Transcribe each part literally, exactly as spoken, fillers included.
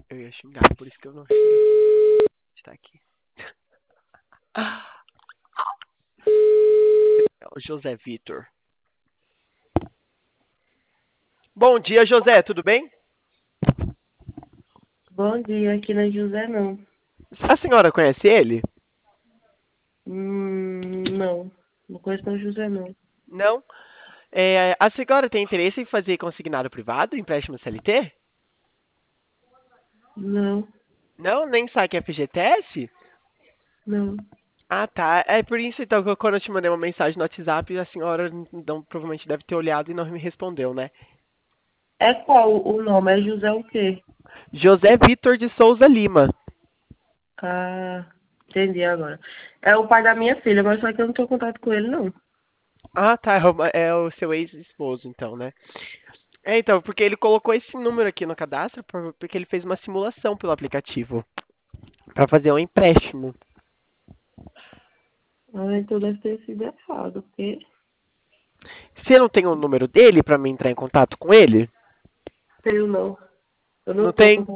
Eu ia xingar, por isso que eu não xinguei. Está aqui. É o José Vitor. Bom dia, José, tudo bem? Bom dia, aqui na José não. A senhora conhece ele? Hum, não, não conheço o José não. Não? É, a senhora tem interesse em fazer consignado privado, empréstimo C L T? Não, Não, nem saque F G T S? não. Ah, tá. É por isso então que quando eu te mandei uma mensagem no WhatsApp, a senhora então, provavelmente deve ter olhado e não me respondeu, né? É qual o nome? É José o quê? José Vitor de Souza Lima. Ah, entendi agora. É o pai da minha filha, mas só que eu não tenho contato com ele, não. Ah, tá. É o é o seu ex-esposo, então, né? É, então, porque ele colocou esse número aqui no cadastro por- porque ele fez uma simulação pelo aplicativo para fazer um empréstimo. Ah, então deve ter sido errado, porque Você não tem o número dele para mim entrar em contato com ele? tenho não. Eu Não não tenho tem? contato.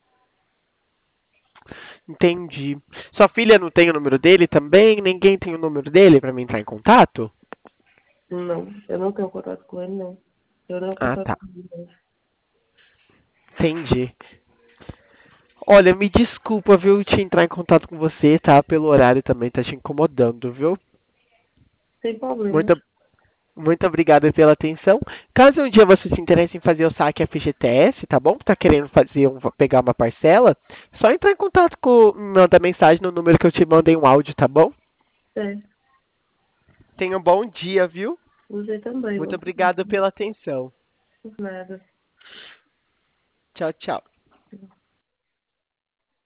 Entendi. Sua filha não tem o número dele também? Ninguém tem o número dele para mim entrar em contato? Não, eu não tenho contato com ele, não. Eu não tenho Ah, contato tá. com ele, não. Entendi. Olha, me desculpa, viu, te entrar em contato com você, tá? Pelo horário também tá te incomodando, viu? Sem problemas. Muito, muito obrigada pela atenção. Caso um dia você se interesse em fazer o saque F G T S, tá bom? Tá querendo fazer um, pegar uma parcela? Só entrar em contato com, manda mensagem no número que eu te mandei um áudio, tá bom? É, Tenha um bom dia, viu? você também, Muito não. obrigado pela atenção. Por nada. Tchau, tchau.